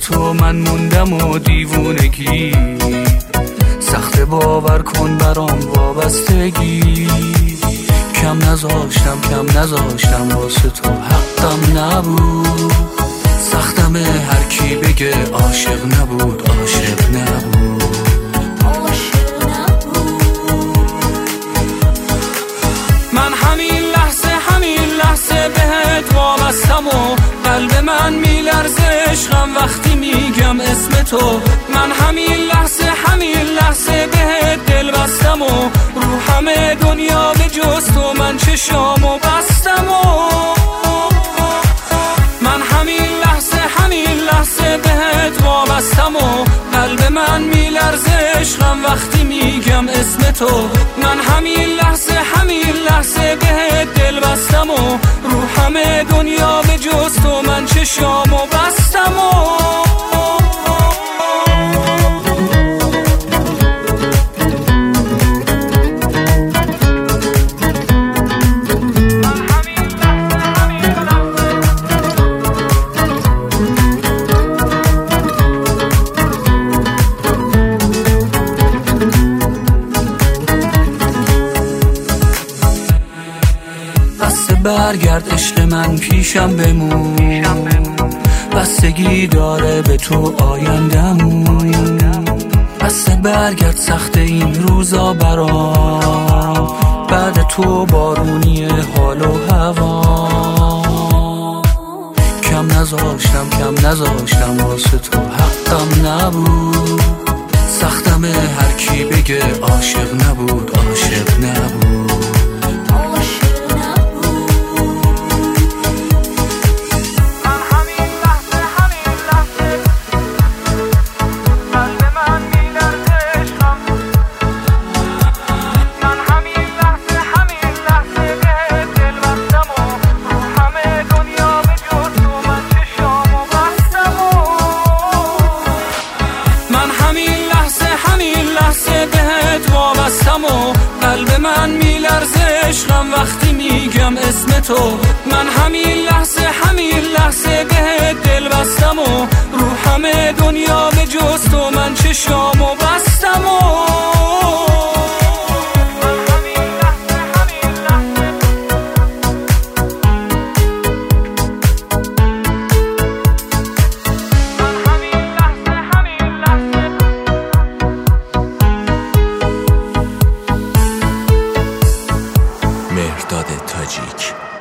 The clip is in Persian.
تو من موندم و دیوونگی سخت باور کن برام وابستگی کم نذاشتم واسه تو حقم نبود سختم هر کی بگه عاشق نبود من همین لحظه بهت وابستم و قلب من میلرزه عشقم وقتی میگم اسم تو من همین لحظه بهت دل بستم و رو همه دنیا به جز تو من چشامو بستم و من همین لحظه بهت وابستم و قلب من میلرزه عشقم وقتی میگم اسم تو من همین لحظه بهت دل بستم و رو همه دنیا به جز تو من چشامو بستم و برگرد عشق من پیشم بمون بستگی داره به تو آیندمون بسته برگرد سخت این روزا برام بعد تو بارونی حال و هوا کم نذاشتم واسه تو حقم نبود سختم هر کی بگه عاشق نبود و قلب من میلرزه عشقم وقتی میگم اسم تو من همین لحظه بهت دل بستم و رو همه دنیا به جز تو من چشامو بستم و مهرداد تاجیک